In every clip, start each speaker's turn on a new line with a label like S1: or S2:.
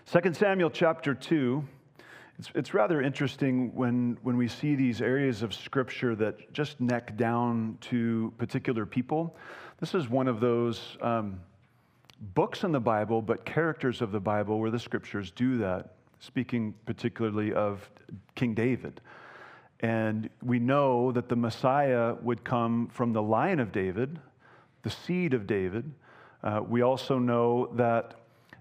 S1: 2 Samuel chapter 2, it's rather interesting when we see these areas of Scripture that just neck down to particular people. This is one of those books in the Bible, but characters of the Bible where the Scriptures do that, speaking particularly of King David. And we know that the Messiah would come from the line of David, the seed of David. We also know that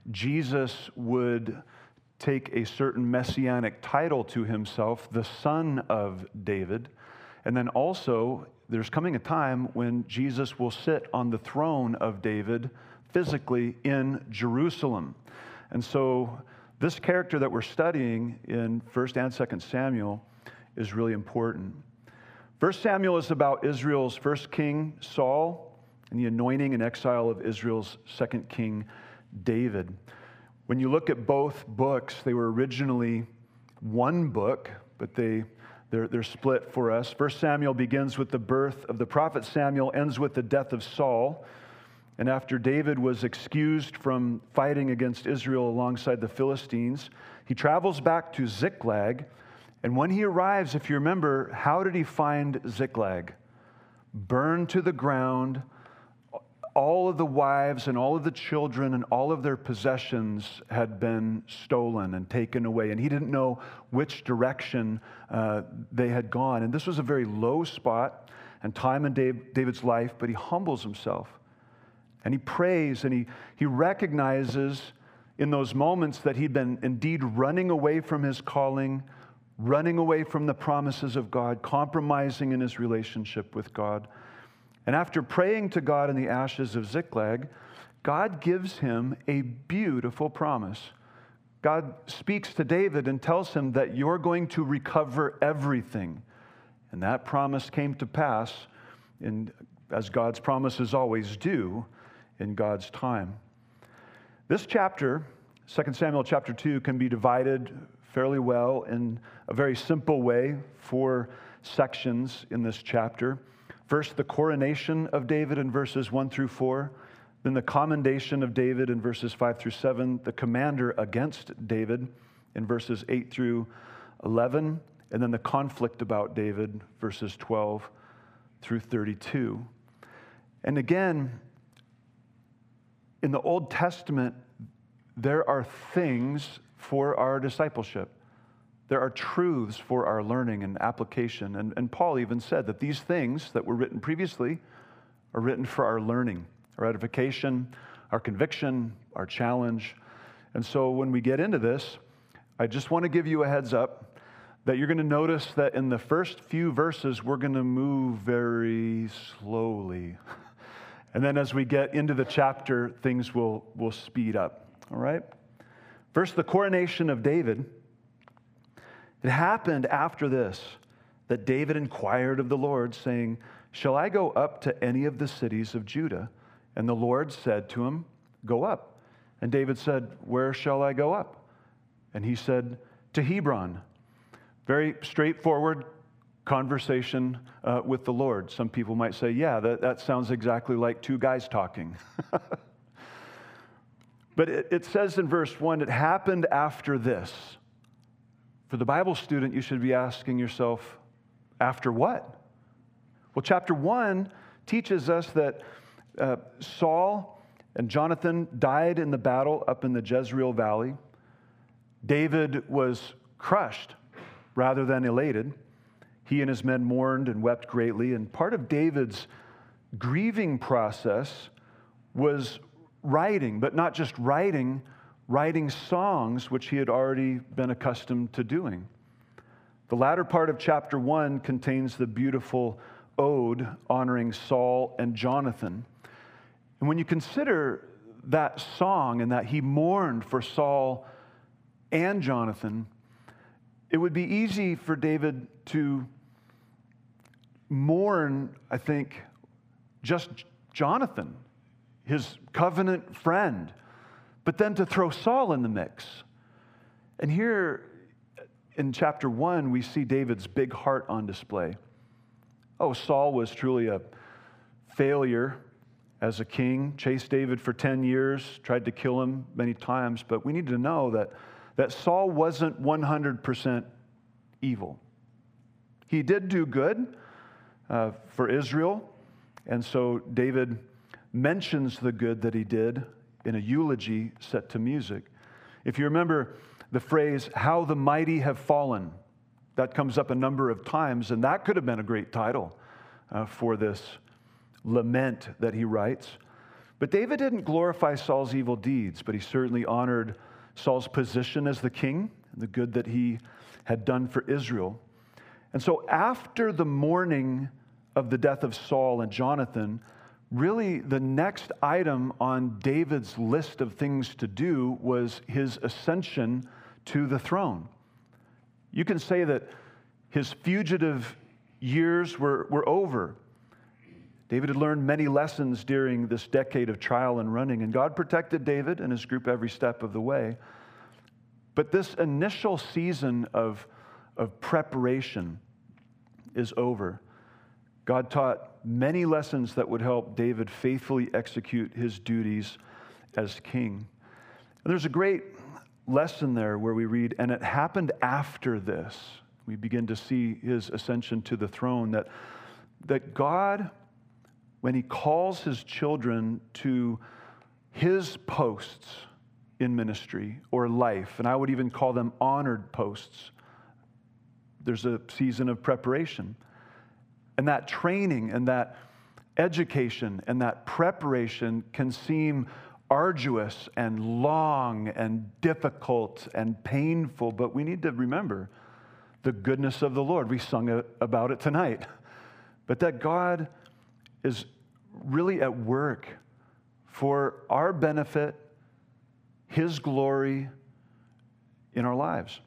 S1: Jesus would take a certain messianic title to himself, the Son of David. And then also, there's coming a time when Jesus will sit on the throne of David physically in Jerusalem. And so this character that we're studying in 1 and 2 Samuel is really important. 1 Samuel is about Israel's first king, Saul, and the anointing and exile of Israel's second king, David. When you look at both books, they were originally one book, but they're split for us. 1 Samuel begins with the birth of the prophet Samuel, ends with the death of Saul. And after David was excused from fighting against Israel alongside the Philistines, he travels back to Ziklag. And when he arrives, if you remember, how did he find Ziklag? Burned to the ground. All of the wives and all of the children and all of their possessions had been stolen and taken away. And he didn't know which direction they had gone. And this was a very low spot and time in David's life, but he humbles himself. And he prays and he recognizes in those moments that he'd been indeed running away from his calling, running away from the promises of God, compromising in his relationship with God. And after praying to God in the ashes of Ziklag, God gives him a beautiful promise. God speaks to David and tells him that you're going to recover everything. And that promise came to pass, as God's promises always do, in God's time. This chapter, 2 Samuel chapter 2, can be divided fairly well in a very simple way, 4 sections in this chapter. First, the coronation of David in verses 1 through 4. Then the commendation of David in verses 5 through 7. The commander against David in verses 8 through 11. And then the conflict about David, verses 12 through 32. And again, in the Old Testament, there are things for our discipleship. There are truths for our learning and application. And Paul even said that these things that were written previously are written for our learning, our edification, our conviction, our challenge. And so when we get into this, I just want to give you a heads up that you're going to notice that in the first few verses, we're going to move very slowly. And then as we get into the chapter, things will speed up. All right? First, the coronation of David. It happened after this, that David inquired of the Lord, saying, "Shall I go up to any of the cities of Judah?" And the Lord said to him, "Go up." And David said, "Where shall I go up?" And he said, "To Hebron." Very straightforward conversation with the Lord. Some people might say, yeah, that sounds exactly like two guys talking. But it says in verse 1, it happened after this. For the Bible student, you should be asking yourself, after what? Well, chapter 1 teaches us that Saul and Jonathan died in the battle up in the Jezreel Valley. David was crushed rather than elated. He and his men mourned and wept greatly. And part of David's grieving process was writing, but not just writing songs, which he had already been accustomed to doing. The latter part of chapter 1 contains the beautiful ode honoring Saul and Jonathan. And when you consider that song and that he mourned for Saul and Jonathan, it would be easy for David to mourn, I think, just Jonathan, his covenant friend, but then to throw Saul in the mix. And here in chapter 1, we see David's big heart on display. Oh, Saul was truly a failure as a king, chased David for 10 years, tried to kill him many times. But we need to know that Saul wasn't 100% evil. He did do good for Israel. And so David mentions the good that he did in a eulogy set to music. If you remember the phrase, "How the mighty have fallen," that comes up a number of times, and that could have been a great title for this lament that he writes. But David didn't glorify Saul's evil deeds, but he certainly honored Saul's position as the king and the good that he had done for Israel. And so after the mourning of the death of Saul and Jonathan, really the next item on David's list of things to do was his ascension to the throne. You can say that his fugitive years were over. David had learned many lessons during this decade of trial and running, and God protected David and his group every step of the way. But this initial season of preparation is over. God taught many lessons that would help David faithfully execute his duties as king. And there's a great lesson there where we read, "And it happened after this." We begin to see his ascension to the throne, that God, when he calls his children to his posts in ministry or life, and I would even call them honored posts, there's a season of preparation. And that training and that education and that preparation can seem arduous and long and difficult and painful, but we need to remember the goodness of the Lord. We sung about it tonight. But that God is really at work for our benefit, his glory in our lives.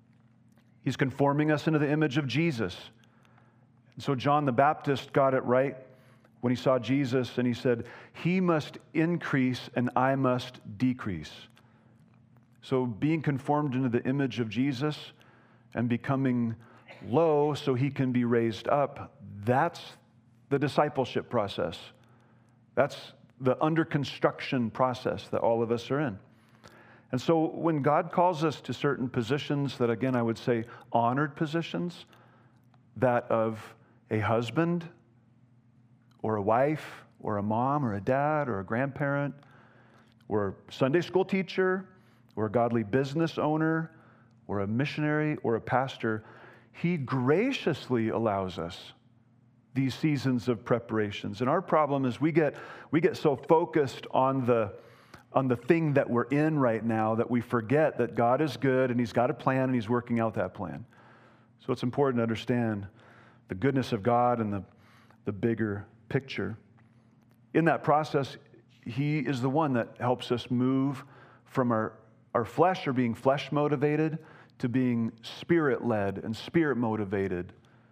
S1: He's conforming us into the image of Jesus. And so John the Baptist got it right when he saw Jesus and he said, "He must increase and I must decrease." So being conformed into the image of Jesus and becoming low so he can be raised up, that's the discipleship process. That's the under construction process that all of us are in. And so when God calls us to certain positions that, again, I would say honored positions, that of a husband or a wife or a mom or a dad or a grandparent or a Sunday school teacher or a godly business owner or a missionary or a pastor, he graciously allows us these seasons of preparations. And our problem is we get so focused on the thing that we're in right now that we forget that God is good and he's got a plan and he's working out that plan. So it's important to understand the goodness of God and the bigger picture. In that process, he is the one that helps us move from our flesh or being flesh motivated to being spirit led and spirit motivated,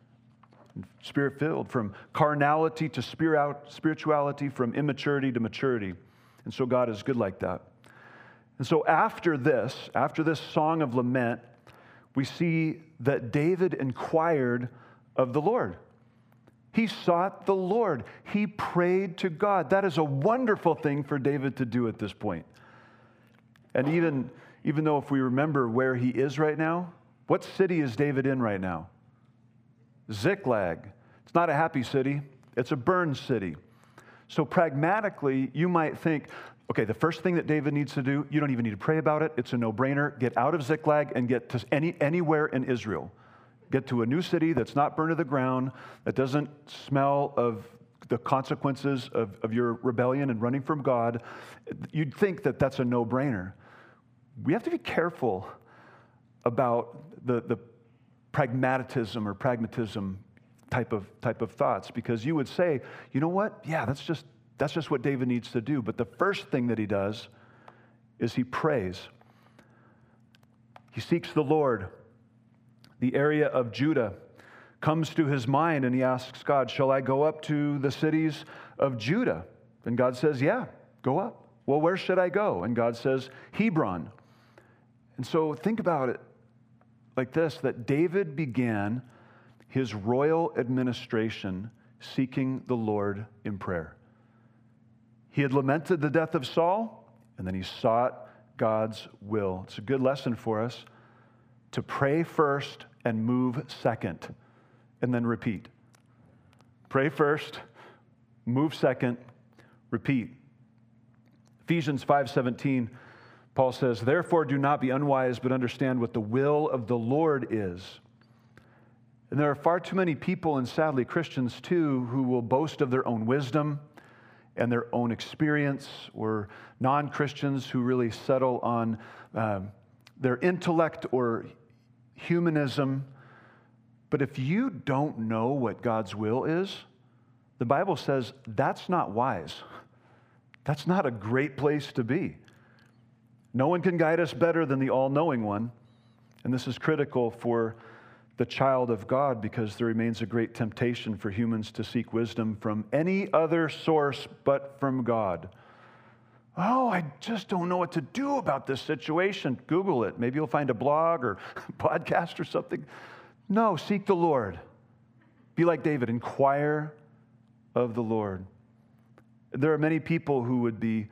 S1: spirit filled, from carnality to spirituality, from immaturity to maturity. And so God is good like that. And so after this song of lament, we see that David inquired of the Lord. He sought the Lord. He prayed to God. That is a wonderful thing for David to do at this point. And even though if we remember where he is right now, what city is David in right now? Ziklag. It's not a happy city. It's a burned city. So pragmatically, you might think, okay, the first thing that David needs to do, you don't even need to pray about it. It's a no-brainer. Get out of Ziklag and get to anywhere in Israel. Get to a new city that's not burned to the ground, that doesn't smell of the consequences of your rebellion and running from God. You'd think that that's a no-brainer. We have to be careful about the pragmatism type of thoughts, because you would say, you know what? Yeah, that's just what David needs to do. But the first thing that he does is he prays. He seeks the Lord. The area of Judah comes to his mind, and he asks God, shall I go up to the cities of Judah? And God says, yeah, go up. Well, where should I go? And God says, Hebron. And so think about it like this, that David began his royal administration seeking the Lord in prayer. He had lamented the death of Saul, and then he sought God's will. It's a good lesson for us to pray first and move second, and then repeat. Pray first, move second, repeat. Ephesians 5:17, Paul says, "Therefore do not be unwise, but understand what the will of the Lord is." And there are far too many people, and sadly Christians too, who will boast of their own wisdom and their own experience, or non-Christians who really settle on their intellect or humanism. But if you don't know what God's will is, the Bible says that's not wise. That's not a great place to be. No one can guide us better than the all-knowing one. And this is critical for the child of God, because there remains a great temptation for humans to seek wisdom from any other source but from God. Oh, I just don't know what to do about this situation. Google it. Maybe you'll find a blog or podcast or something. No, seek the Lord. Be like David, inquire of the Lord. There are many people who would be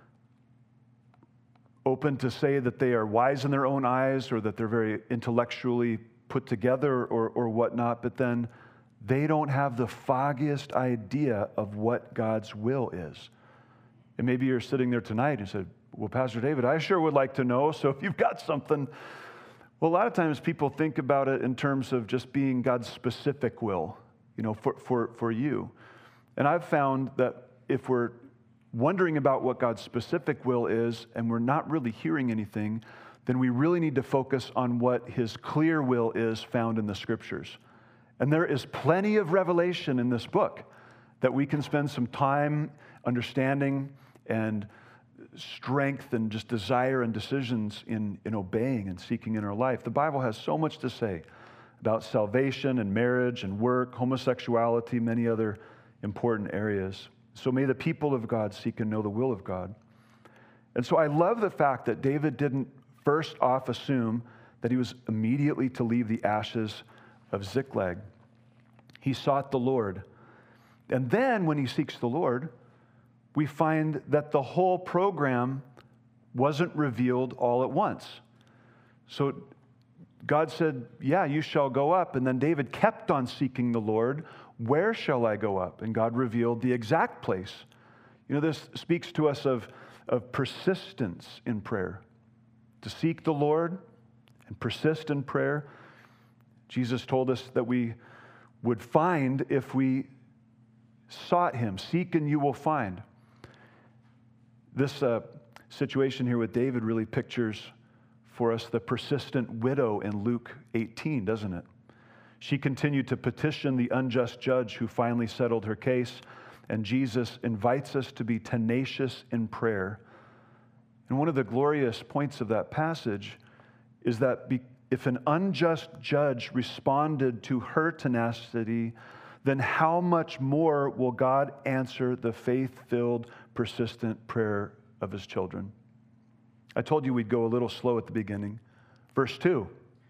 S1: open to say that they are wise in their own eyes, or that they're very intellectually put together or whatnot, but then they don't have the foggiest idea of what God's will is. And maybe you're sitting there tonight and said, "Well, Pastor David, I sure would like to know." So if you've got something, well, a lot of times people think about it in terms of just being God's specific will, for you. And I've found that if we're wondering about what God's specific will is and we're not really hearing anything, then we really need to focus on what His clear will is found in the Scriptures. And there is plenty of revelation in this book that we can spend some time understanding and strength and just desire and decisions in obeying and seeking in our life. The Bible has so much to say about salvation and marriage and work, homosexuality, many other important areas. So may the people of God seek and know the will of God. And so I love the fact that David didn't first off assume that he was immediately to leave the ashes of Ziklag. He sought the Lord. And then when he seeks the Lord, we find that the whole program wasn't revealed all at once. So God said, "Yeah, you shall go up." And then David kept on seeking the Lord. "Where shall I go up?" And God revealed the exact place. This speaks to us of persistence in prayer. To seek the Lord and persist in prayer. Jesus told us that we would find if we sought Him. Seek and you will find. This situation here with David really pictures for us the persistent widow in Luke 18, doesn't it? She continued to petition the unjust judge who finally settled her case, and Jesus invites us to be tenacious in prayer. And one of the glorious points of that passage is that if an unjust judge responded to her tenacity, then how much more will God answer the faith-filled, persistent prayer of His children? I told you we'd go a little slow at the beginning. Verse 2.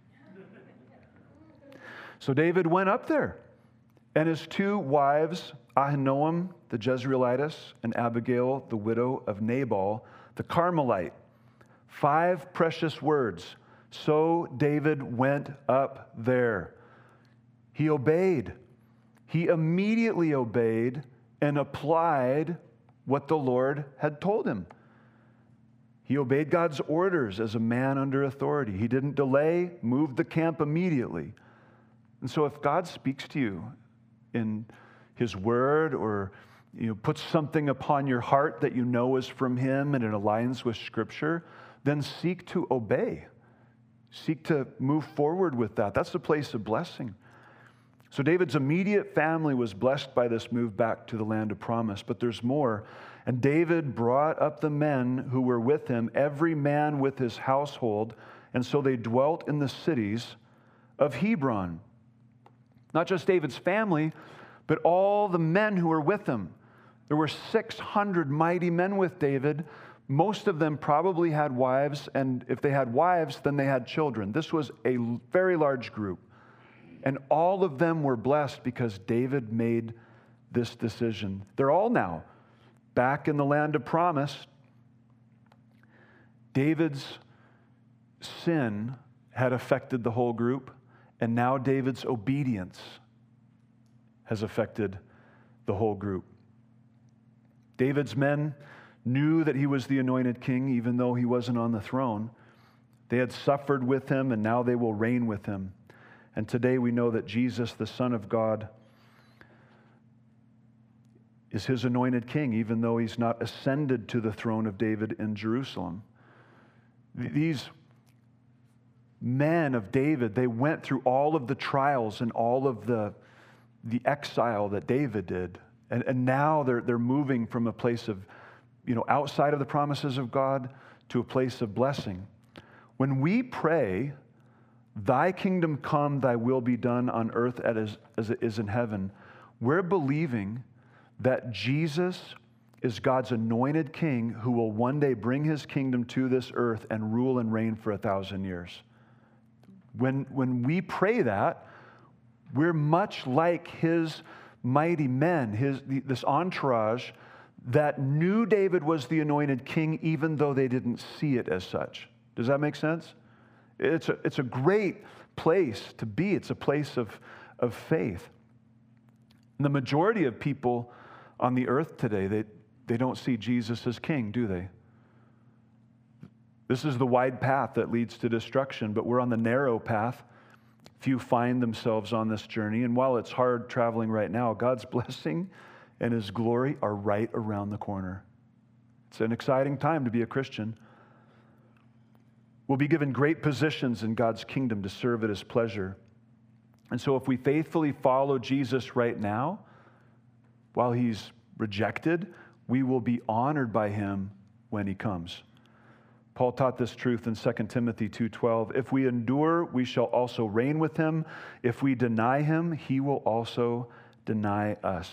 S1: So David went up there, and his two wives, Ahinoam the Jezreelitess and Abigail, the widow of Nabal, the Carmelite. 5 precious words. So David went up there. He obeyed. He immediately obeyed and applied what the Lord had told him. He obeyed God's orders as a man under authority. He didn't delay, moved the camp immediately. And so if God speaks to you in His word, or puts something upon your heart that you know is from Him and it aligns with Scripture, then seek to obey. Seek to move forward with that. That's the place of blessing. So David's immediate family was blessed by this move back to the land of promise, but there's more. And David brought up the men who were with him, every man with his household, and so they dwelt in the cities of Hebron. Not just David's family, but all the men who were with him. There were 600 mighty men with David. Most of them probably had wives, and if they had wives, then they had children. This was a very large group. And all of them were blessed because David made this decision. They're all now back in the land of promise, David's sin had affected the whole group, and now David's obedience has affected the whole group. David's men knew that he was the anointed king, even though he wasn't on the throne. They had suffered with him, and now they will reign with him. And today we know that Jesus, the Son of God, is his anointed king, even though he's not ascended to the throne of David in Jerusalem. These men of David, they went through all of the trials and all of the exile that David did. And now they're moving from a place of, outside of the promises of God to a place of blessing. When we pray, thy kingdom come, thy will be done on earth as it is in heaven, we're believing that Jesus is God's anointed king who will one day bring his kingdom to this earth and rule and reign for 1,000 years. When we pray that, we're much like his mighty men, this entourage that knew David was the anointed king even though they didn't see it as such. Does that make sense? It's a great place to be. It's a place of faith. And the majority of people on the earth today, they don't see Jesus as king, do they? This is the wide path that leads to destruction, but we're on the narrow path. Few find themselves on this journey, and while it's hard traveling right now, God's blessing and his glory are right around the corner. It's an exciting time to be a Christian. We'll be given great positions in God's kingdom to serve at his pleasure. And so if we faithfully follow Jesus right now, while he's rejected, we will be honored by him when he comes. Paul taught this truth in 2 Timothy 2:12. If we endure, we shall also reign with him. If we deny him, he will also deny us.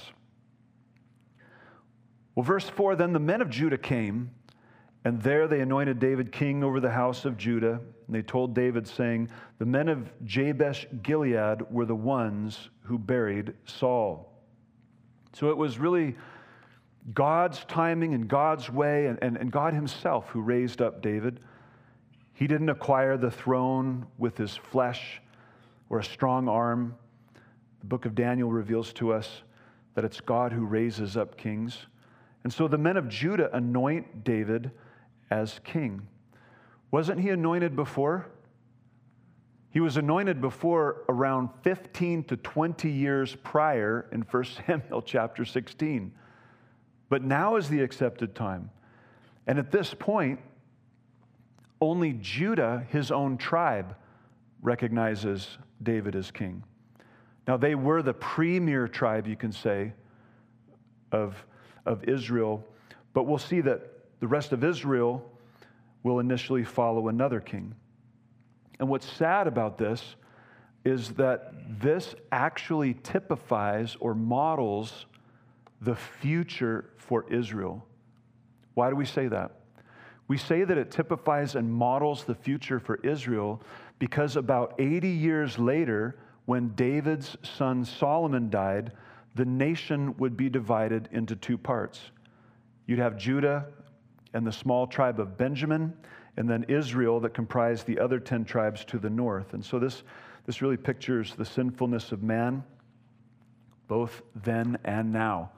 S1: Well, verse 4, then the men of Judah came, and there they anointed David king over the house of Judah. And they told David, saying, the men of Jabesh Gilead were the ones who buried Saul. So it was really God's timing and God's way and God himself who raised up David. He didn't acquire the throne with his flesh or a strong arm. The book of Daniel reveals to us that it's God who raises up kings. And so the men of Judah anoint David as king. Wasn't he anointed before? He was anointed before around 15 to 20 years prior in 1 Samuel chapter 16. But now is the accepted time. And at this point, only Judah, his own tribe, recognizes David as king. Now, they were the premier tribe, you can say, of Israel. But we'll see that the rest of Israel will initially follow another king. And what's sad about this is that this actually typifies or models the future for Israel. Why do we say that? We say that it typifies and models the future for Israel because about 80 years later, when David's son Solomon died, the nation would be divided into two parts. You'd have Judah and the small tribe of Benjamin, and then Israel that comprised the other 10 tribes to the north. And so this really pictures the sinfulness of man, both then and now.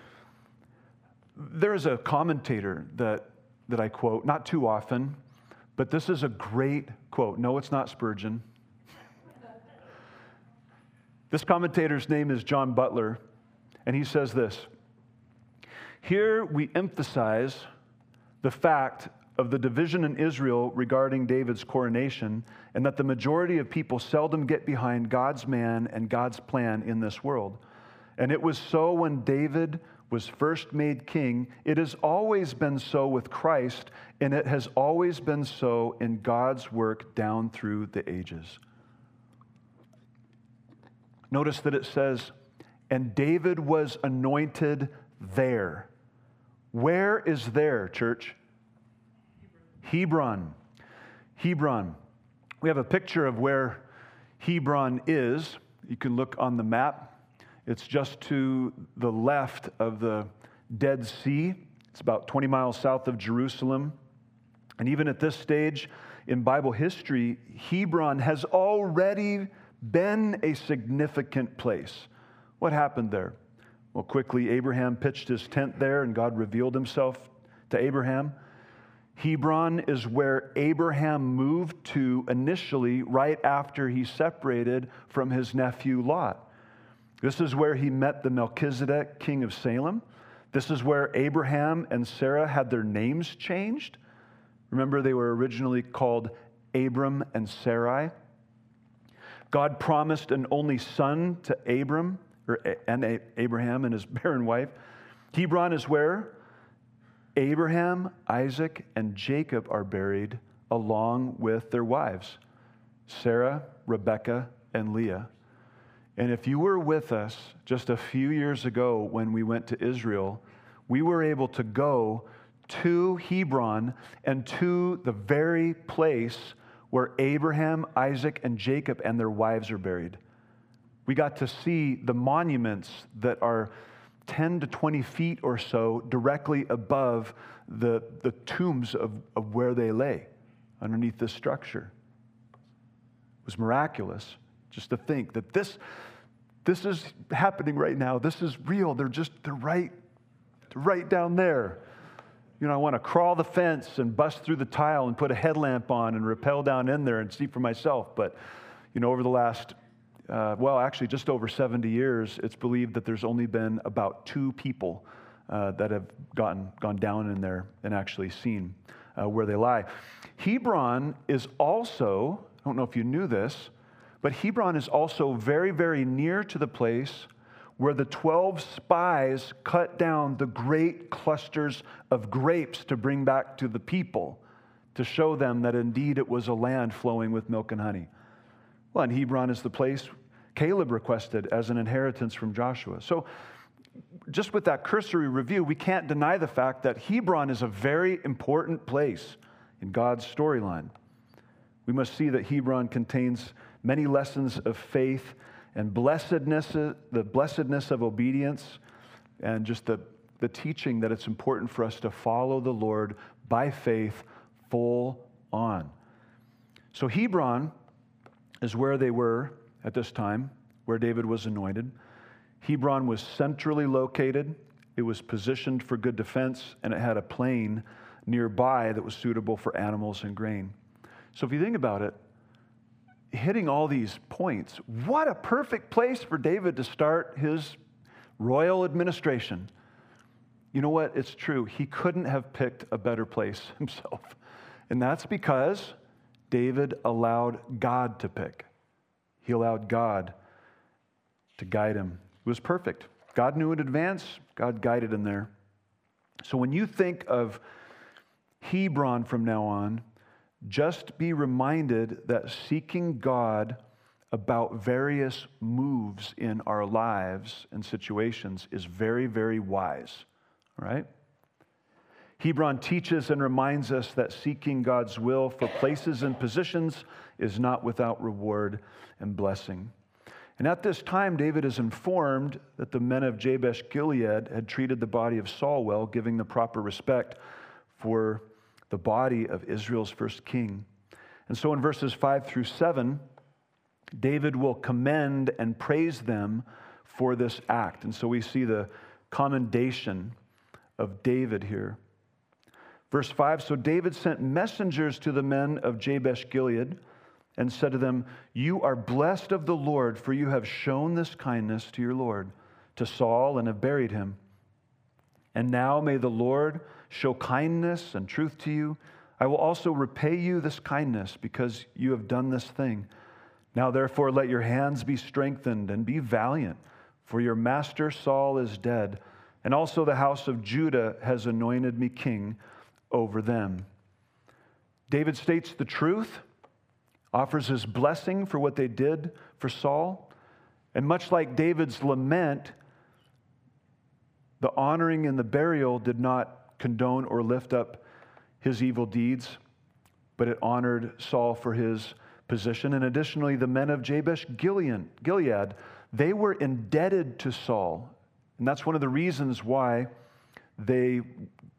S1: There is a commentator that I quote, not too often, but this is a great quote. No, it's not Spurgeon. This commentator's name is John Butler, and he says this: here we emphasize the fact of the division in Israel regarding David's coronation, and that the majority of people seldom get behind God's man and God's plan in this world. And it was so when David was first made king. It has always been so with Christ, and it has always been so in God's work down through the ages. Notice that it says, and David was anointed there. Where is there, church? Hebron. Hebron. We have a picture of where Hebron is. You can look on the map. It's just to the left of the Dead Sea. It's about 20 miles south of Jerusalem. And even at this stage in Bible history, Hebron has already been a significant place. What happened there? Well, quickly, Abraham pitched his tent there, and God revealed himself to Abraham. Hebron is where Abraham moved to initially, right after he separated from his nephew Lot. This is where he met the Melchizedek, king of Salem. This is where Abraham and Sarah had their names changed. Remember, they were originally called Abram and Sarai. God promised an only son to Abraham and his barren wife. Hebron is where Abraham, Isaac, and Jacob are buried, along with their wives, Sarah, Rebekah, and Leah. And if you were with us just a few years ago when we went to Israel, we were able to go to Hebron and to the very place where Abraham, Isaac, and Jacob and their wives are buried. We got to see the monuments that are 10 to 20 feet or so directly above the tombs of where they lay underneath this structure. It was miraculous just to think that this is happening right now. This is real. They're right down there. You know, I want to crawl the fence and bust through the tile and put a headlamp on and rappel down in there and see for myself. But, you know, over the last actually just over 70 years, it's believed that there's only been about 2 people that have gone down in there and actually seen where they lie. Hebron is also, I don't know if you knew this, but Hebron is also very, very near to the place where the 12 spies cut down the great clusters of grapes to bring back to the people to show them that indeed it was a land flowing with milk and honey. Well, and Hebron is the place Caleb requested as an inheritance from Joshua. So just with that cursory review, we can't deny the fact that Hebron is a very important place in God's storyline. We must see that Hebron contains many lessons of faith and blessedness, the blessedness of obedience, and just the teaching that it's important for us to follow the Lord by faith full on. So Hebron is where they were at this time, where David was anointed. Hebron was centrally located. It was positioned for good defense, and it had a plain nearby that was suitable for animals and grain. So if you think about it, hitting all these points, what a perfect place for David to start his royal administration. You know what? It's true. He couldn't have picked a better place himself. And that's because David allowed God to pick. He allowed God to guide him. It was perfect. God knew in advance. God guided him there. So when you think of Hebron from now on, just be reminded that seeking God about various moves in our lives and situations is very, very wise. All right? Hebron teaches and reminds us that seeking God's will for places and positions is not without reward and blessing. And at this time, David is informed that the men of Jabesh Gilead had treated the body of Saul well, giving the proper respect for the body of Israel's first king. And so in verses 5 through 7, David will commend and praise them for this act. And so we see the commendation of David here. Verse 5, so David sent messengers to the men of Jabesh Gilead and said to them, you are blessed of the Lord, for you have shown this kindness to your Lord, to Saul, and have buried him. And now may the Lord show kindness and truth to you. I will also repay you this kindness because you have done this thing. Now therefore let your hands be strengthened and be valiant, for your master Saul is dead, and also the house of Judah has anointed me king over them. David states the truth, offers his blessing for what they did for Saul, and much like David's lament, the honoring and the burial did not condone or lift up his evil deeds, but it honored Saul for his position. And additionally, the men of Jabesh Gilead, they were indebted to Saul. And that's one of the reasons why they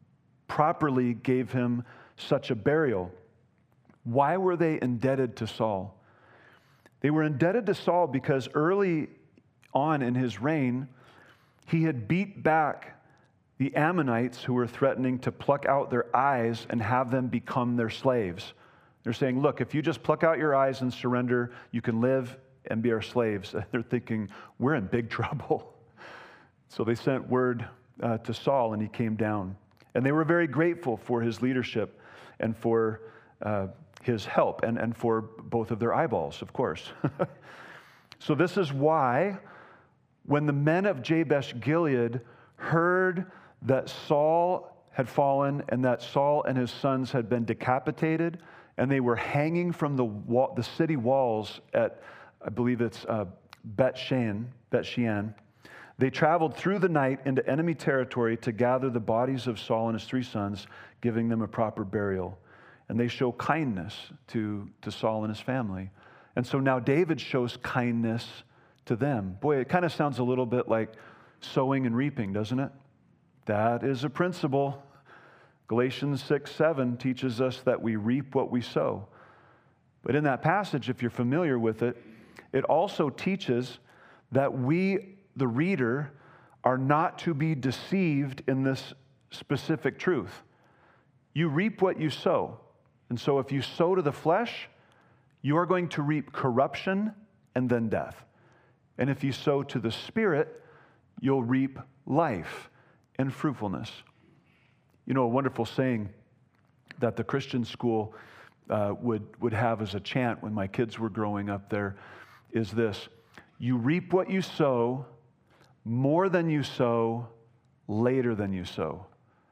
S1: properly gave him such a burial. Why were they indebted to Saul? They were indebted to Saul because early on in his reign, he had beat back the Ammonites who were threatening to pluck out their eyes and have them become their slaves. They're saying, look, if you just pluck out your eyes and surrender, you can live and be our slaves. They're thinking, we're in big trouble. So they sent word to Saul, and he came down. And they were very grateful for his leadership and for his help, and for both of their eyeballs, of course. So this is why when the men of Jabesh Gilead heard that Saul had fallen and that Saul and his sons had been decapitated, and they were hanging from the city walls at, I believe it's Bet Shean, they traveled through the night into enemy territory to gather the bodies of Saul and his 3 sons, giving them a proper burial. And they show kindness to Saul and his family. And so now David shows kindness to them. Boy, it kind of sounds a little bit like sowing and reaping, doesn't it? That is a principle. Galatians 6:7 teaches us that we reap what we sow. But in that passage, if you're familiar with it, it also teaches that we, the reader, are not to be deceived in this specific truth. You reap what you sow. And so if you sow to the flesh, you are going to reap corruption and then death. And if you sow to the Spirit, you'll reap life and fruitfulness. You know, a wonderful saying that the Christian school would have as a chant when my kids were growing up there is this: you reap what you sow, more than you sow, later than you sow.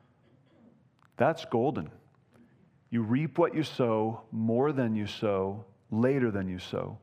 S1: That's golden. You reap what you sow, more than you sow, later than you sow.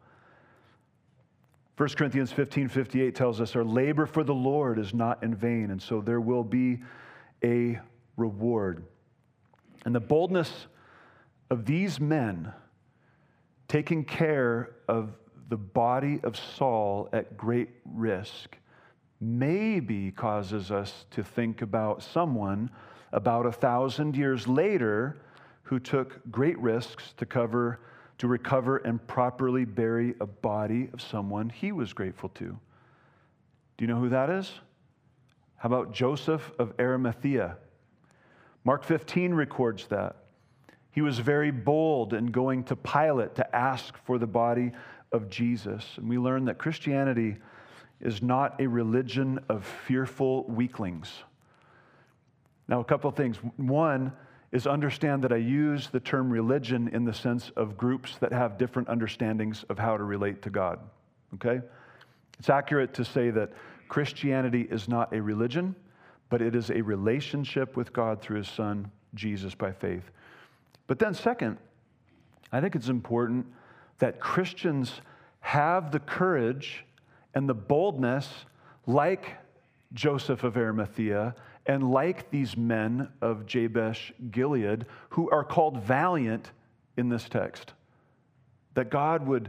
S1: 1 Corinthians 15:58 tells us our labor for the Lord is not in vain, and so there will be a reward. And the boldness of these men taking care of the body of Saul at great risk maybe causes us to think about someone about 1,000 years later who took great risks to recover and properly bury a body of someone he was grateful to. Do you know who that is? How about Joseph of Arimathea? Mark 15 records that. He was very bold in going to Pilate to ask for the body of Jesus. And we learn that Christianity is not a religion of fearful weaklings. Now, a couple of things. One is understand that I use the term religion in the sense of groups that have different understandings of how to relate to God, okay? It's accurate to say that Christianity is not a religion, but it is a relationship with God through His Son, Jesus, by faith. But then second, I think it's important that Christians have the courage and the boldness, like Joseph of Arimathea, and like these men of Jabesh Gilead, who are called valiant in this text. That God would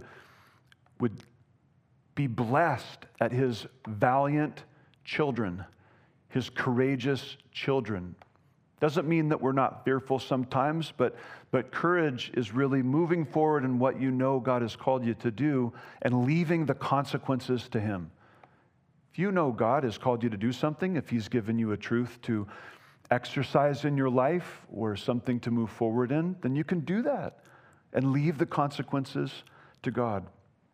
S1: be blessed at His valiant children, His courageous children. Doesn't mean that we're not fearful sometimes, but courage is really moving forward in what you know God has called you to do and leaving the consequences to Him. If you know God has called you to do something, if He's given you a truth to exercise in your life or something to move forward in, then you can do that and leave the consequences to God.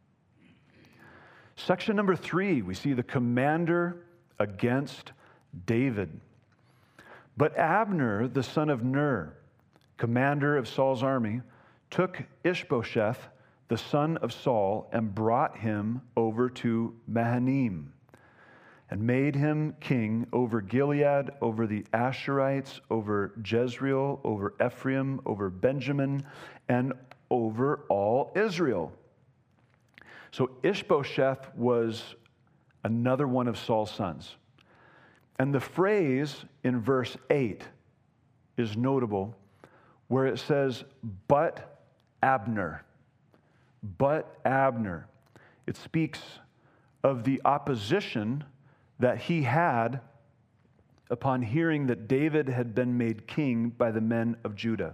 S1: Section number 3, we see the commander against David. But Abner, the son of Ner, commander of Saul's army, took Ishbosheth, the son of Saul, and brought him over to Mahanaim, and made him king over Gilead, over the Asherites, over Jezreel, over Ephraim, over Benjamin, and over all Israel. So Ishbosheth was another one of Saul's sons. And the phrase in verse 8 is notable, where it says, but Abner. But Abner. It speaks of the opposition that he had upon hearing that David had been made king by the men of Judah.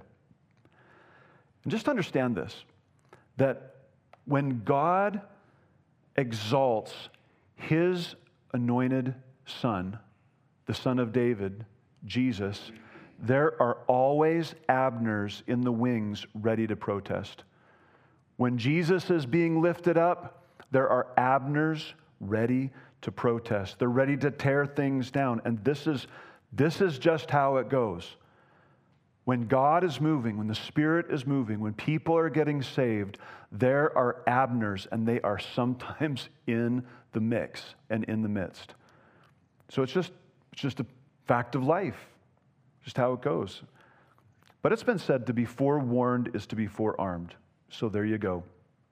S1: And just understand this, that when God exalts his anointed son, the son of David, Jesus, there are always Abners in the wings ready to protest. When Jesus is being lifted up, there are Abners ready to protest. They're ready to tear things down. And this is just how it goes. When God is moving, when the Spirit is moving, when people are getting saved, there are Abners, and they are sometimes in the mix and in the midst. So it's just a fact of life, just how it goes. But it's been said to be forewarned is to be forearmed. So there you go.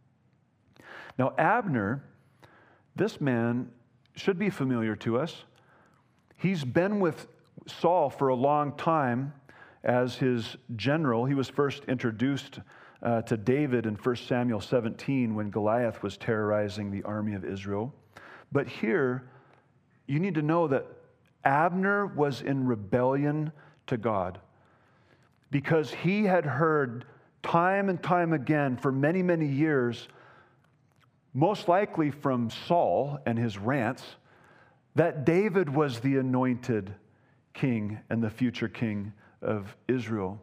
S1: Now, Abner, this man should be familiar to us. He's been with Saul for a long time as his general. He was first introduced to David in 1 Samuel 17 when Goliath was terrorizing the army of Israel. But here, you need to know that Abner was in rebellion to God because he had heard time and time again for many, many years, most likely from Saul and his rants, that David was the anointed king and the future king of Israel.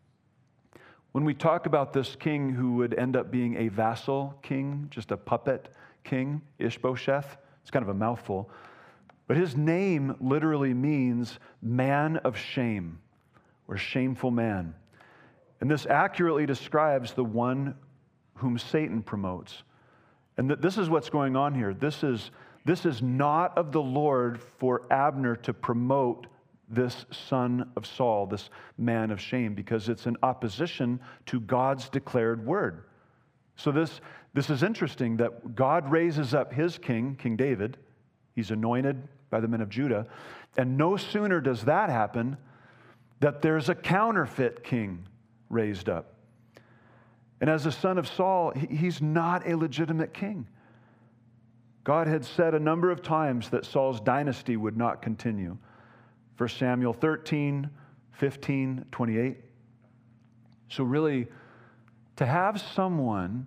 S1: When we talk about this king who would end up being a vassal king, just a puppet king, Ishbosheth, it's kind of a mouthful, but his name literally means man of shame or shameful man. And this accurately describes the one whom Satan promotes. And this is what's going on here. This is not of the Lord for Abner to promote this son of Saul, this man of shame, because it's in opposition to God's declared word. So this is interesting that God raises up his king, King David. He's anointed by the men of Judah. And no sooner does that happen that there's a counterfeit king raised up. And as a son of Saul, he's not a legitimate king. God had said a number of times that Saul's dynasty would not continue. 1 Samuel 13, 15, 28. So really, to have someone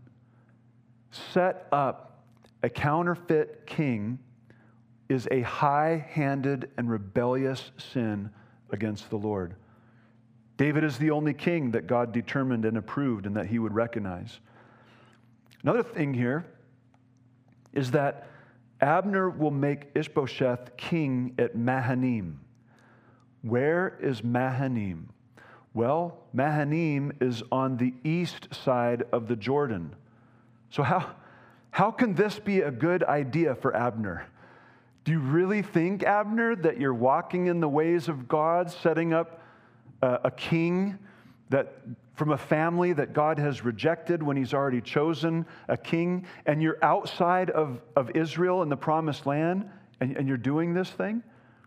S1: set up a counterfeit king is a high-handed and rebellious sin against the Lord. David is the only king that God determined and approved and that he would recognize. Another thing here is that Abner will make Ishbosheth king at Mahanaim. Where is Mahanaim? Well, Mahanaim is on the east side of the Jordan. So how can this be a good idea for Abner? Do you really think, Abner, that you're walking in the ways of God, setting up a king that from a family that God has rejected when he's already chosen a king, and you're outside of Israel in the promised land, and you're doing this thing?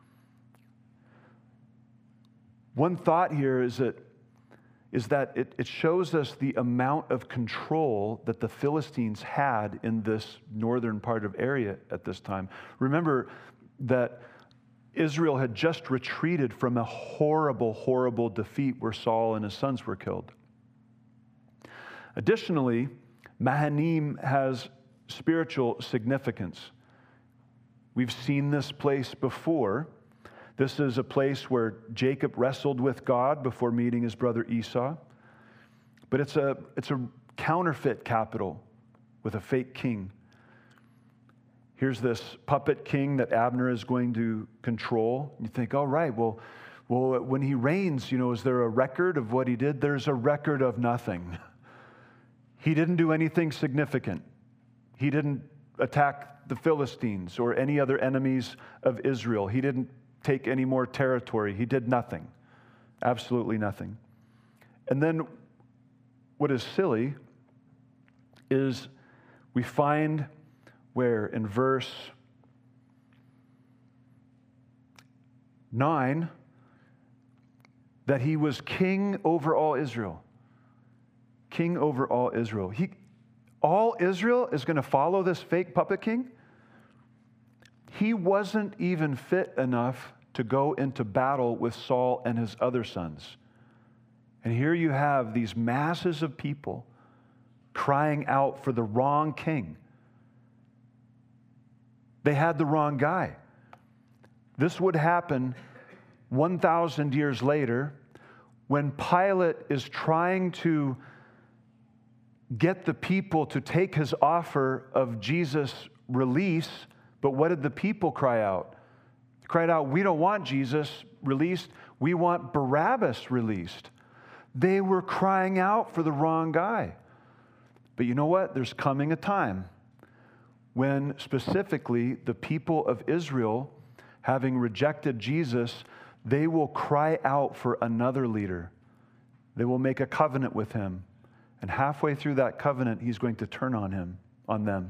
S1: One thought here is that it shows us the amount of control that the Philistines had in this northern part of area at this time. Remember that Israel had just retreated from a horrible, horrible defeat where Saul and his sons were killed. Additionally, Mahanaim has spiritual significance. We've seen this place before. This is a place where Jacob wrestled with God before meeting his brother Esau. But it's a counterfeit capital with a fake king. Here's this puppet king that Abner is going to control. You think, all right, well, when he reigns, is there a record of what he did? There's a record of nothing. He didn't do anything significant. He didn't attack the Philistines or any other enemies of Israel. He didn't take any more territory. He did nothing. Absolutely nothing. And then what is silly is we find where in verse 9 that he was king over all Israel. King over all Israel. All Israel is going to follow this fake puppet king? He wasn't even fit enough to go into battle with Saul and his other sons. And here you have these masses of people crying out for the wrong king. They had the wrong guy. This would happen 1,000 years later when Pilate is trying to get the people to take his offer of Jesus' release. But what did the people cry out? They cried out, "We don't want Jesus released. We want Barabbas released." They were crying out for the wrong guy. But you know what? There's coming a time when specifically the people of Israel, having rejected Jesus, they will cry out for another leader. They will make a covenant with him. And halfway through that covenant, he's going to turn on them.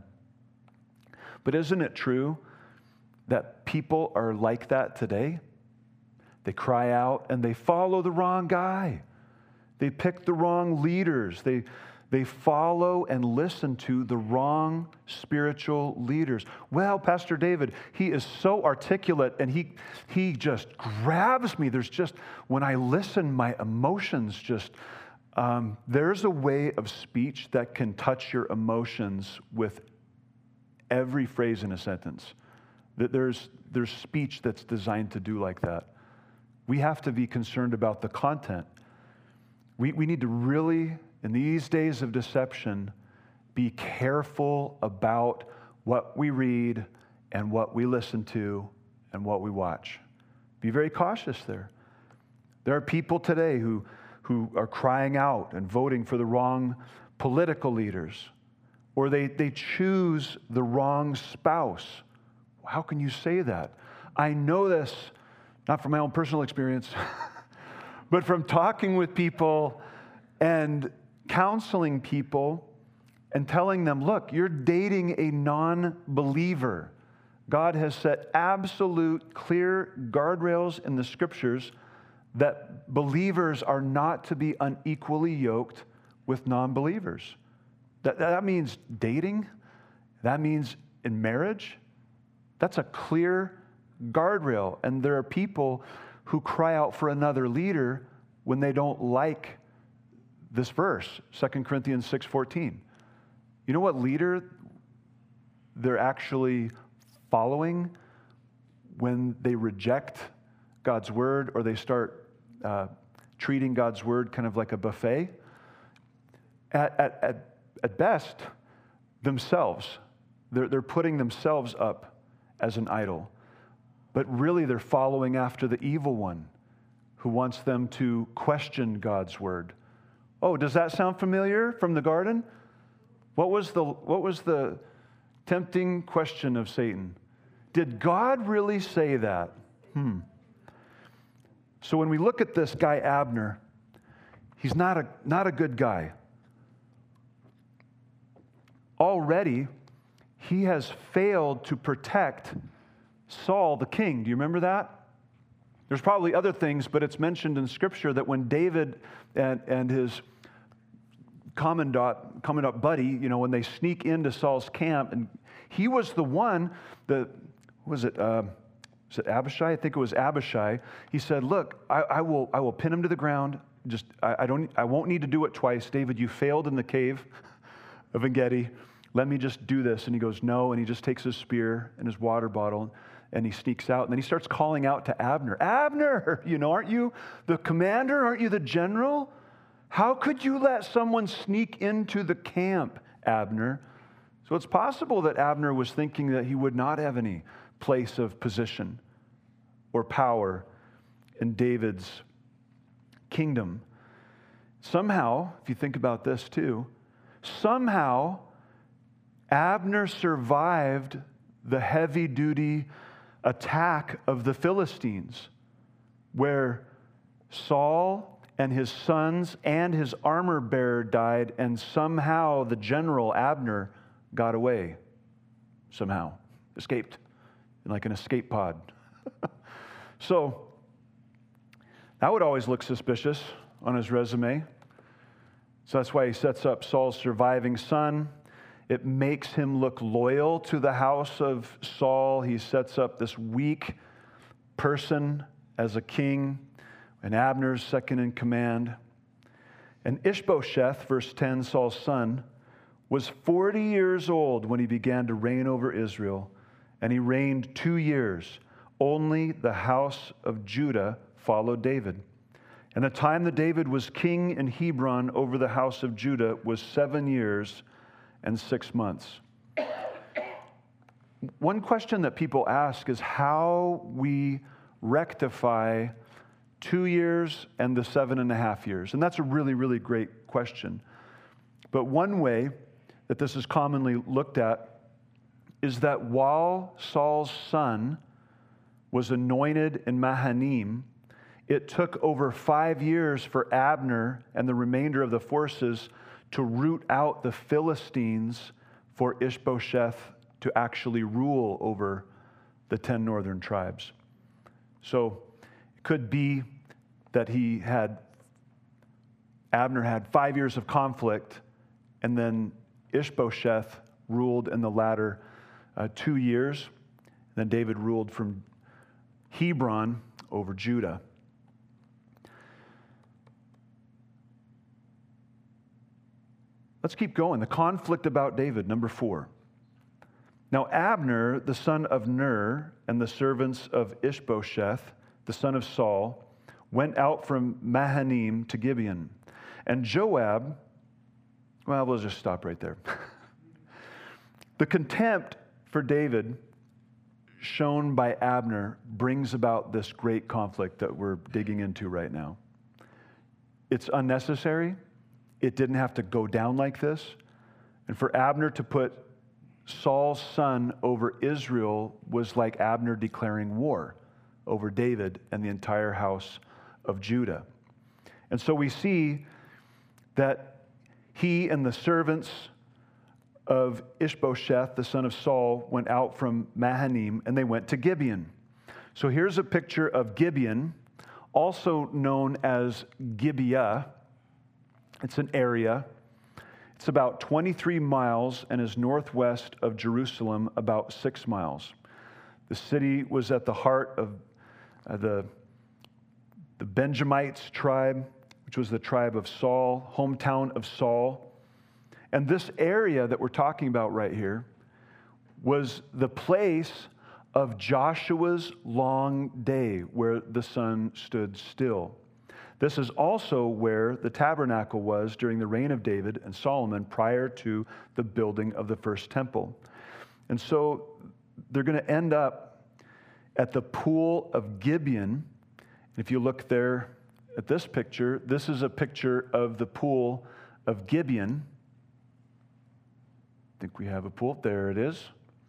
S1: But isn't it true that people are like that today? They cry out and they follow the wrong guy. They pick the wrong leaders. They follow and listen to the wrong spiritual leaders. Well, Pastor David, he is so articulate and he just grabs me. There's just, when I listen, my emotions just, there's a way of speech that can touch your emotions with every phrase in a sentence. There's speech that's designed to do like that. We have to be concerned about the content. We need to really, in these days of deception, be careful about what we read and what we listen to and what we watch. Be very cautious there. There are people today who are crying out and voting for the wrong political leaders, or they choose the wrong spouse. How can you say that? I know this, not from my own personal experience, but from talking with people and counseling people and telling them, look, you're dating a non-believer. God has set absolute, clear guardrails in the scriptures that believers are not to be unequally yoked with non-believers. That means dating. That means in marriage. That's a clear guardrail. And there are people who cry out for another leader when they don't like this verse, 2 Corinthians 6:14. You know what leader they're actually following when they reject God's word or they start treating God's word kind of like a buffet? At best, themselves. They're putting themselves up as an idol. But really they're following after the evil one who wants them to question God's word. Oh, does that sound familiar from the garden? What was the tempting question of Satan? Did God really say that? So when we look at this guy Abner, he's not a good guy. Already, he has failed to protect Saul the king. Do you remember that? There's probably other things, but it's mentioned in Scripture that when David and his commandant buddy, when they sneak into Saul's camp, and he was the one that, was it Abishai? I think it was Abishai. He said, look, I will pin him to the ground. I won't need to do it twice. David, you failed in the cave of En-Gedi. Let me just do this. And he goes, no. And he just takes his spear and his water bottle and he sneaks out. And then he starts calling out to Abner. Abner, aren't you the commander? Aren't you the general? How could you let someone sneak into the camp, Abner? So it's possible that Abner was thinking that he would not have any place of position or power in David's kingdom. Somehow, if you think about this too, somehow Abner survived the heavy-duty attack of the Philistines, where Saul and his sons and his armor bearer died, and somehow the general Abner got away. Somehow. Escaped. Like an escape pod. So, that would always look suspicious on his resume. So that's why he sets up Saul's surviving son. It makes him look loyal to the house of Saul. He sets up this weak person as a king, and Abner's second in command. And Ishbosheth, verse 10, Saul's son, was 40 years old when he began to reign over Israel, and he reigned 2 years. Only the house of Judah followed David. And the time that David was king in Hebron over the house of Judah was 7 years and 6 months. One question that people ask is how we rectify 2 years and the 7.5 years. And that's a really, really great question. But one way that this is commonly looked at is that while Saul's son was anointed in Mahanaim, it took over 5 years for Abner and the remainder of the forces to root out the Philistines for Ishbosheth to actually rule over the 10 northern tribes. So it could be that Abner had 5 years of conflict, and then Ishbosheth ruled in the latter 2 years. And then David ruled from Hebron over Judah. Let's keep going. The conflict about David, number 4. Now Abner, the son of Ner, and the servants of Ishbosheth, the son of Saul, went out from Mahanaim to Gibeon. And Joab, well, we'll just stop right there. The contempt for David shown by Abner brings about this great conflict that we're digging into right now. It's unnecessary. It didn't have to go down like this. And for Abner to put Saul's son over Israel was like Abner declaring war over David and the entire house of Judah. And so we see that he and the servants of Ishbosheth, the son of Saul, went out from Mahanaim, and they went to Gibeon. So here's a picture of Gibeon, also known as Gibeah. It's an area. It's about 23 miles and is northwest of Jerusalem, about 6 miles. The city was at the heart of the Benjamites tribe, which was the tribe of Saul, hometown of Saul. And this area that we're talking about right here was the place of Joshua's long day where the sun stood still. This is also where the tabernacle was during the reign of David and Solomon prior to the building of the first temple. And so they're going to end up at the pool of Gibeon. If you look there at this picture, this is a picture of the pool of Gibeon. I think we have a pool. There it is.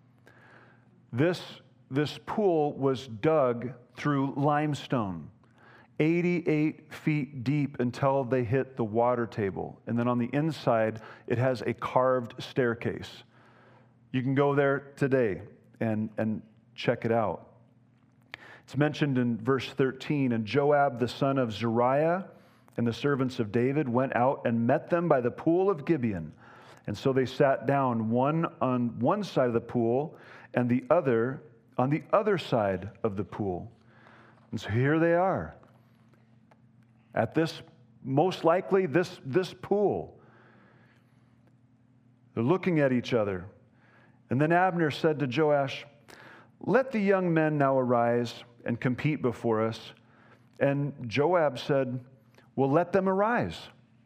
S1: This pool was dug through limestone, 88 feet deep until they hit the water table. And then on the inside, it has a carved staircase. You can go there today and check it out. It's mentioned in verse 13, and Joab, the son of Zeruiah, and the servants of David went out and met them by the pool of Gibeon. And so they sat down, one on one side of the pool and the other on the other side of the pool. And so here they are at this, most likely this pool. They're looking at each other. And then Abner said to Joash, "Let the young men now arise and compete before us." And Joab said, "Well, let them arise."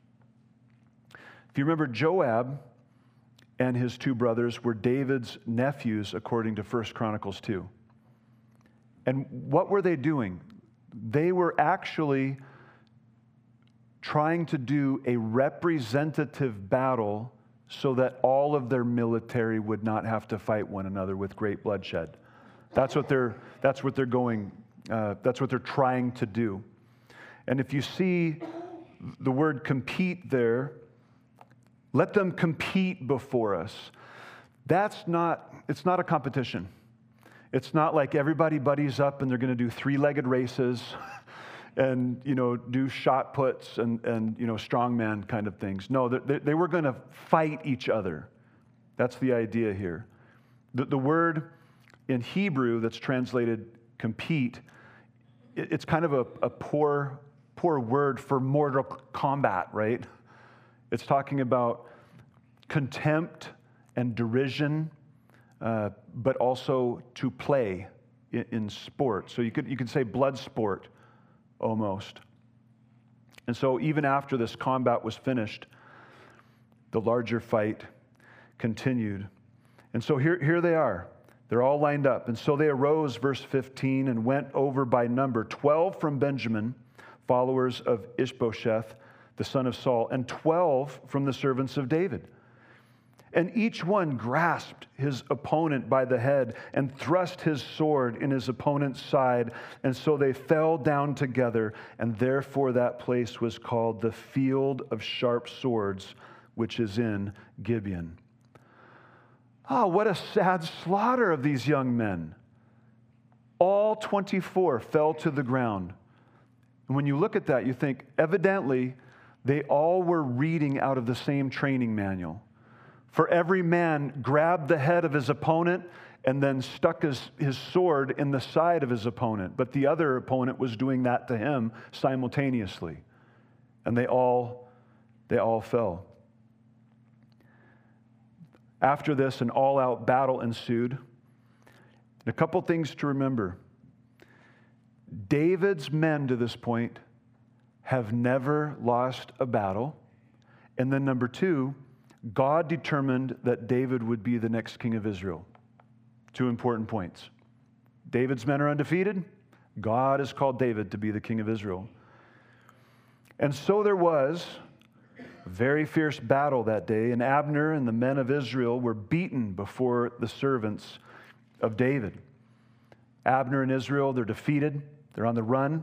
S1: If you remember, Joab and his 2 brothers were David's nephews, according to 1 Chronicles 2. And what were they doing? They were actually trying to do a representative battle so that all of their military would not have to fight one another with great bloodshed. That's what they're trying to do. And if you see the word compete there, let them compete before us. It's not a competition. It's not like everybody buddies up and they're going to do 3-legged races and, do shot puts and strongman kind of things. No, they were going to fight each other. That's the idea here. The word in Hebrew that's translated compete it's kind of a poor word for mortal combat, right? It's talking about contempt and derision, but also to play in sport. So you could say blood sport almost. And so even after this combat was finished, the larger fight continued. And so here they are. They're all lined up. And so they arose, verse 15, and went over by number 12 from Benjamin, followers of Ishbosheth, the son of Saul, and 12 from the servants of David. And each one grasped his opponent by the head and thrust his sword in his opponent's side. And so they fell down together, and therefore that place was called the Field of Sharp Swords, which is in Gibeon. Oh, what a sad slaughter of these young men. All 24 fell to the ground. And when you look at that, you think, evidently, they all were reading out of the same training manual. For every man grabbed the head of his opponent and then stuck his sword in the side of his opponent. But the other opponent was doing that to him simultaneously. And they all fell. After this, an all-out battle ensued. And a couple things to remember. David's men to this point have never lost a battle. And then number two, God determined that David would be the next king of Israel. Two important points. David's men are undefeated. God has called David to be the king of Israel. And so there was a very fierce battle that day, and Abner and the men of Israel were beaten before the servants of David. Abner and Israel, they're defeated. They're on the run.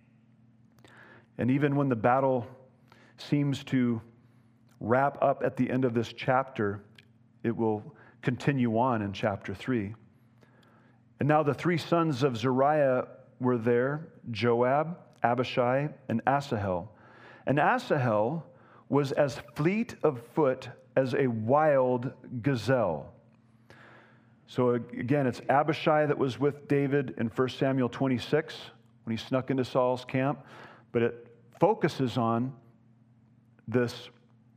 S1: And even when the battle seems to wrap up at the end of this chapter, it will continue on in chapter 3. And now the three sons of Zeruiah were there, Joab, Abishai, and Asahel. And Asahel was as fleet of foot as a wild gazelle. So again, it's Abishai that was with David in 1 Samuel 26 when he snuck into Saul's camp, but it focuses on this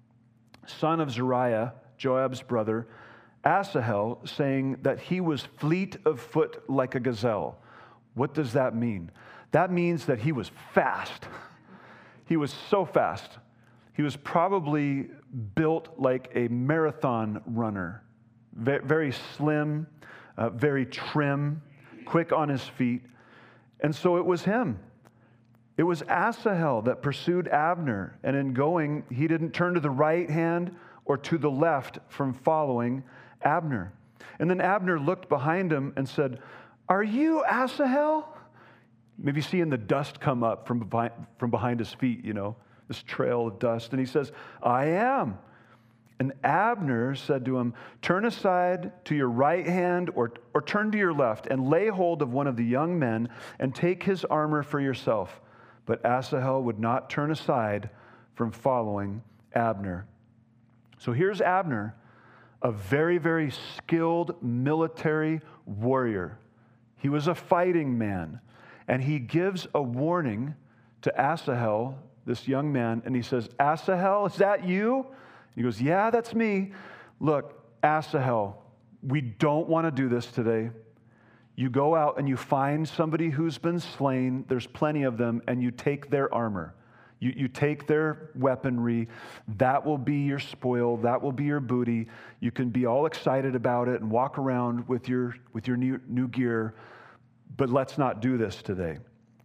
S1: son of Zeruiah, Joab's brother, Asahel, saying that he was fleet of foot like a gazelle. What does that mean? That means that he was fast. He was so fast. He was probably built like a marathon runner. Very slim, very trim, quick on his feet. And so it was him. It was Asahel that pursued Abner, and in going, he didn't turn to the right hand or to the left from following Abner. And then Abner looked behind him and said, "Are you Asahel?" Maybe seeing the dust come up from behind his feet, this trail of dust. And he says, "I am." And Abner said to him, "Turn aside to your right hand or turn to your left and lay hold of one of the young men and take his armor for yourself." But Asahel would not turn aside from following Abner. So here's Abner, a very, very skilled military warrior. He was a fighting man. And he gives a warning to Asahel, this young man, and he says, "Asahel, is that you?" He goes, "Yeah, that's me. Look, Asahel, we don't want to do this today. You go out and you find somebody who's been slain. There's plenty of them, and you take their armor. You take their weaponry. That will be your spoil. That will be your booty. You can be all excited about it and walk around with your new gear, but let's not do this today."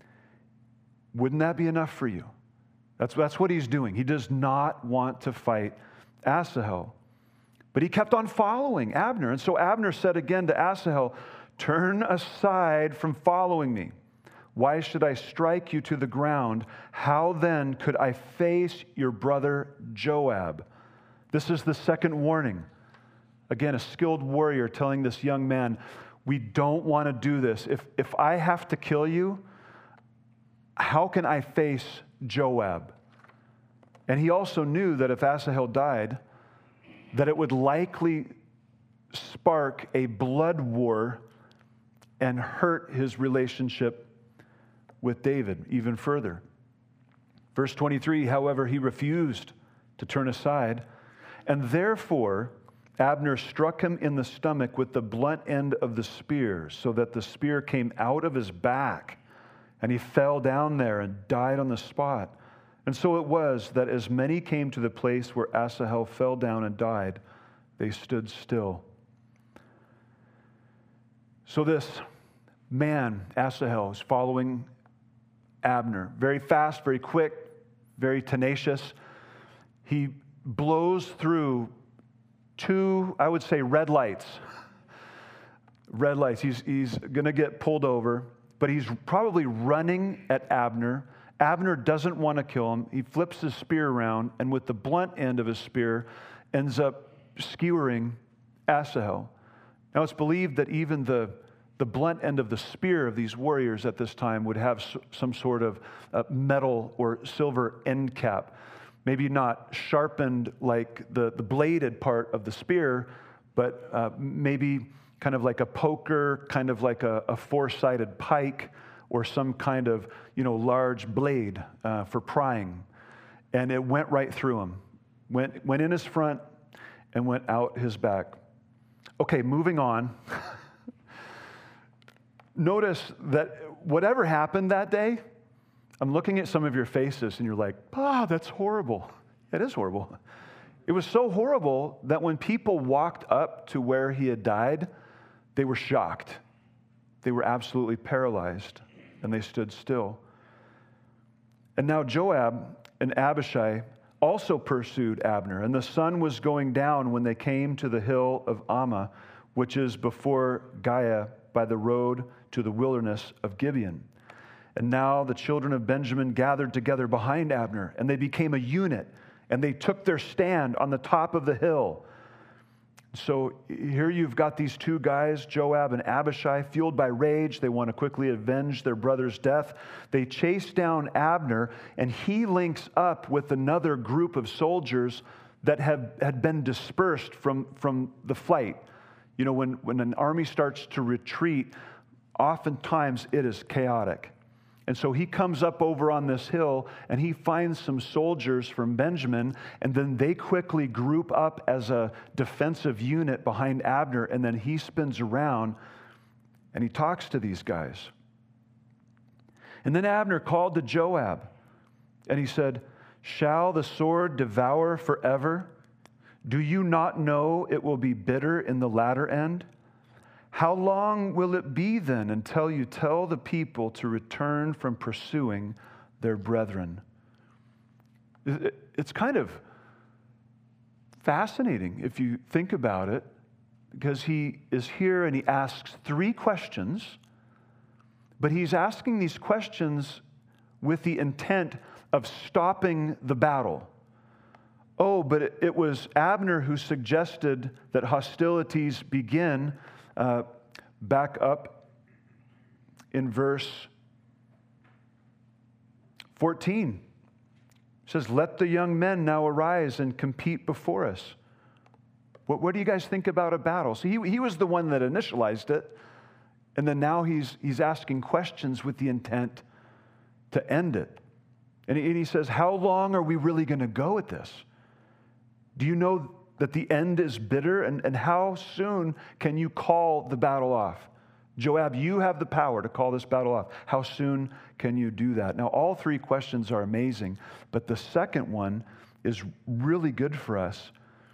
S1: Wouldn't that be enough for you? That's what he's doing. He does not want to fight Asahel. But he kept on following Abner. And so Abner said again to Asahel, "Turn aside from following me. Why should I strike you to the ground? How then could I face your brother Joab?" This is the second warning. Again, a skilled warrior telling this young man, we don't want to do this. If I have to kill you, how can I face Joab? And he also knew that if Asahel died, that it would likely spark a blood war and hurt his relationship with David even further. Verse 23, however, he refused to turn aside, and therefore Abner struck him in the stomach with the blunt end of the spear, so that the spear came out of his back, and he fell down there and died on the spot. And so it was that as many came to the place where Asahel fell down and died, they stood still. So this man, Asahel, is following Abner. Very fast, very quick, very tenacious. He blows through two, I would say, red lights. Red lights. He's going to get pulled over, but he's probably running at Abner. Abner doesn't want to kill him. He flips his spear around, and with the blunt end of his spear, ends up skewering Asahel. Now, it's believed that even the blunt end of the spear of these warriors at this time would have some sort of metal or silver end cap. Maybe not sharpened like the bladed part of the spear, but maybe kind of like a poker, kind of like a four-sided pike, or some kind of, large blade for prying. And it went right through him. Went in his front and went out his back. Okay, moving on. Notice that whatever happened that day, I'm looking at some of your faces and you're like, that's horrible. It is horrible. It was so horrible that when people walked up to where he had died, they were shocked. They were absolutely paralyzed, and they stood still. And now Joab and Abishai also pursued Abner, and the sun was going down when they came to the hill of Ammah, which is before Giah by the road to the wilderness of Gibeon. And now the children of Benjamin gathered together behind Abner, and they became a unit, and they took their stand on the top of the hill. So here you've got these two guys, Joab and Abishai, fueled by rage. They want to quickly avenge their brother's death. They chase down Abner, and he links up with another group of soldiers that had been dispersed from the fight. When an army starts to retreat, oftentimes it is chaotic. And so he comes up over on this hill, and he finds some soldiers from Benjamin, and then they quickly group up as a defensive unit behind Abner, and then he spins around, and he talks to these guys. And then Abner called to Joab, and he said, "Shall the sword devour forever? Do you not know it will be bitter in the latter end? How long will it be then until you tell the people to return from pursuing their brethren?" It's kind of fascinating if you think about it, because he is here and he asks three questions, but he's asking these questions with the intent of stopping the battle. Oh, but it was Abner who suggested that hostilities begin. Back up in verse 14. It says, "Let the young men now arise and compete before us." What do you guys think about a battle? So he was the one that initialized it, and then now he's asking questions with the intent to end it. And he says, how long are we really going to go at this? Do you know that the end is bitter, and how soon can you call the battle off? Joab, you have the power to call this battle off. How soon can you do that? Now, all three questions are amazing, but the second one is really good for us.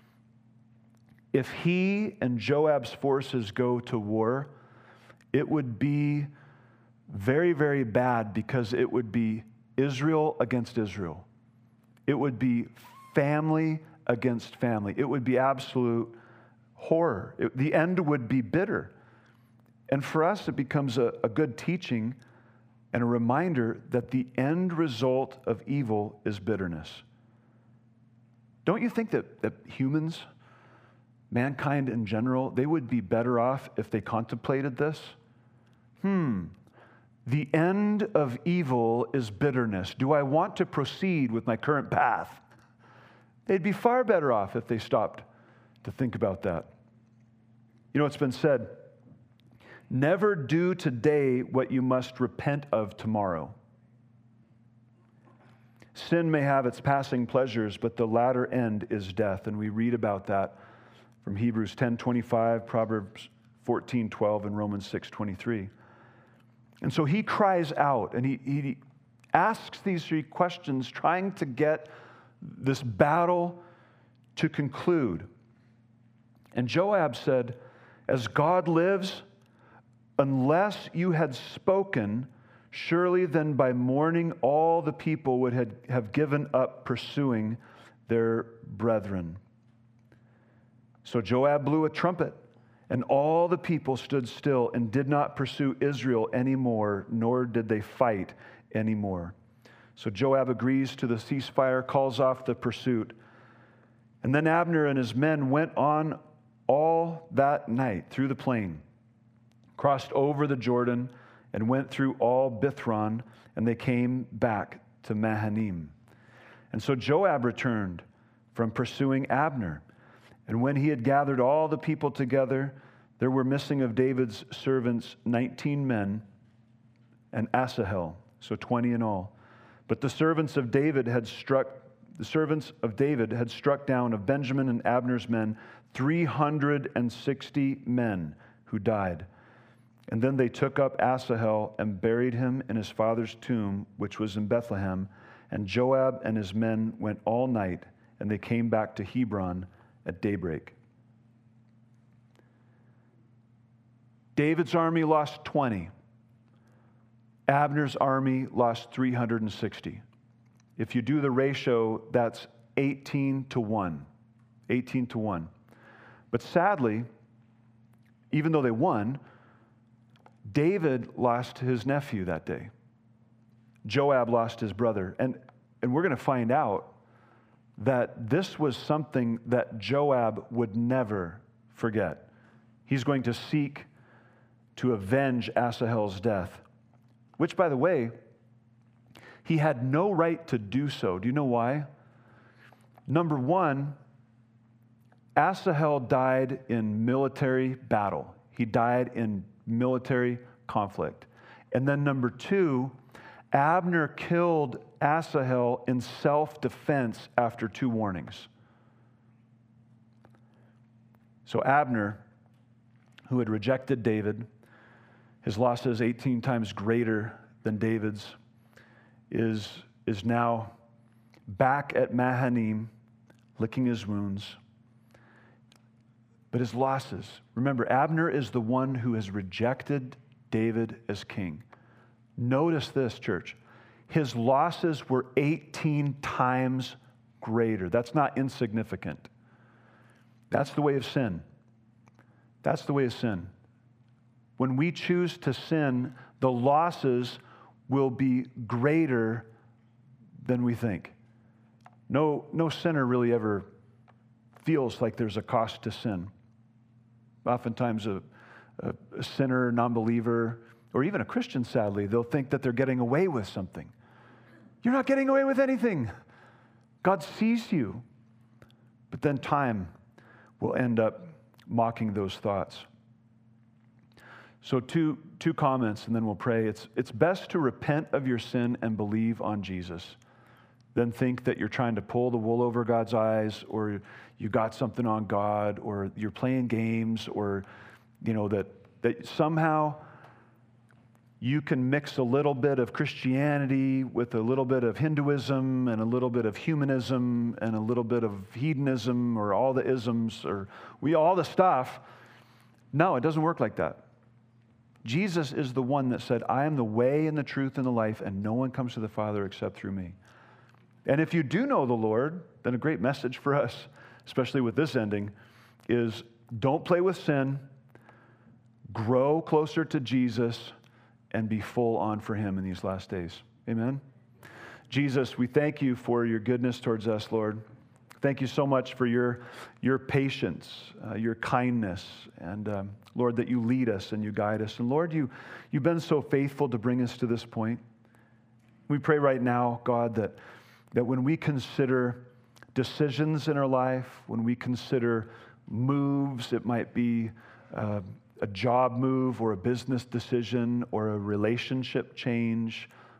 S1: If he and Joab's forces go to war, it would be very, very bad, because it would be Israel against Israel. It would be family against family. It would be absolute horror. The end would be bitter. And for us, it becomes a good teaching and a reminder that the end result of evil is bitterness. Don't you think that humans, mankind in general, they would be better off if they contemplated this? The end of evil is bitterness. Do I want to proceed with my current path? They'd be far better off if they stopped to think about that. It's been said, never do today what you must repent of tomorrow. sin may have its passing pleasures, but the latter end is death. And we read about that from Hebrews 10:25, Proverbs 14:12, and Romans 6:23. And so he cries out, and he asks these three questions, trying to get this battle to conclude. And Joab said, "As God lives, unless you had spoken, surely then by morning all the people would have given up pursuing their brethren." So Joab blew a trumpet, and all the people stood still and did not pursue Israel anymore, nor did they fight anymore. So Joab agrees to the ceasefire, calls off the pursuit. And then Abner and his men went on all that night through the plain, crossed over the Jordan, and went through all Bithron, and they came back to Mahanaim. And so Joab returned from pursuing Abner. And when he had gathered all the people together, there were missing of David's servants 19 men and Asahel, so 20 in all. But the servants of David had struck down of Benjamin and Abner's men 360 men who died. And then they took up Asahel and buried him in his father's tomb, which was in Bethlehem. And Joab and his men went all night, and they came back to Hebron at daybreak. David's army lost 20. Abner's army lost 360. If you do the ratio, that's 18-1. 18-1. But sadly, even though they won, David lost his nephew that day. Joab lost his brother. And we're going to find out that this was something that Joab would never forget. He's going to seek to avenge Asahel's death, which, by the way, he had no right to do so. Do you know why? Number one, Asahel died in military battle. He died in military conflict. And then number two, Abner killed Asahel in self-defense after 2 warnings. So Abner, who had rejected David, his losses 18 times greater than David's, is now back at Mahanaim, licking his wounds. But his losses, remember, Abner is the one who has rejected David as king. Notice this, church. His losses were 18 times greater. That's not insignificant. That's the way of sin. That's the way of sin. When we choose to sin, the losses will be greater than we think. No sinner really ever feels like there's a cost to sin. Oftentimes a sinner, non-believer, or even a Christian, sadly, they'll think that they're getting away with something. You're not getting away with anything. God sees you. But then time will end up mocking those thoughts. So two comments, and then we'll pray. It's best to repent of your sin and believe on Jesus than think that you're trying to pull the wool over God's eyes, or you got something on God, or you're playing games, or that somehow you can mix a little bit of Christianity with a little bit of Hinduism and a little bit of humanism and a little bit of hedonism, or all the isms, or all the stuff. No, it doesn't work like that. Jesus is the one that said, "I am the way and the truth and the life, and no one comes to the Father except through me." And if you do know the Lord, then a great message for us, especially with this ending, is don't play with sin, grow closer to Jesus, and be full on for Him in these last days. Amen? Jesus, we thank you for your goodness towards us, Lord. Thank you so much for your patience, your kindness, and Lord, that you lead us and you guide us. And Lord, you've been so faithful to bring us to this point. We pray right now, God, that when we consider decisions in our life, when we consider moves, it might be a job move or a business decision or a relationship change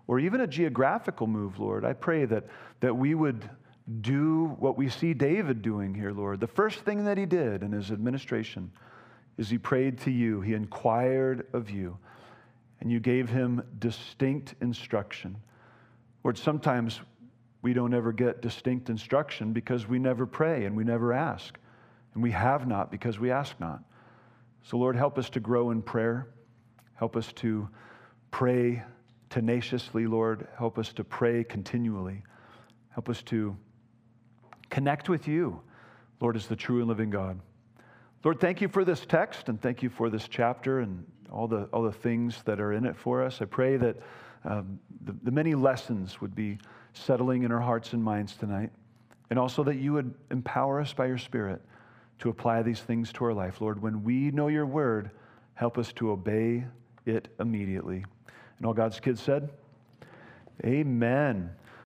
S1: or even a geographical move, Lord. I pray that we would do what we see David doing here, Lord. The first thing that he did in his administration is he prayed to you. He inquired of you, and you gave him distinct instruction. Lord, sometimes we don't ever get distinct instruction because we never pray and we never ask. And we have not because we ask not. So, Lord, help us to grow in prayer. Help us to pray tenaciously, Lord. Help us to pray continually. Help us to connect with you, Lord, as the true and living God. Lord, thank you for this text and thank you for this chapter and all the things that are in it for us. I pray that the many lessons would be settling in our hearts and minds tonight, and also that you would empower us by your Spirit to apply these things to our life. Lord, when we know your word, help us to obey it immediately. And all God's kids said, amen.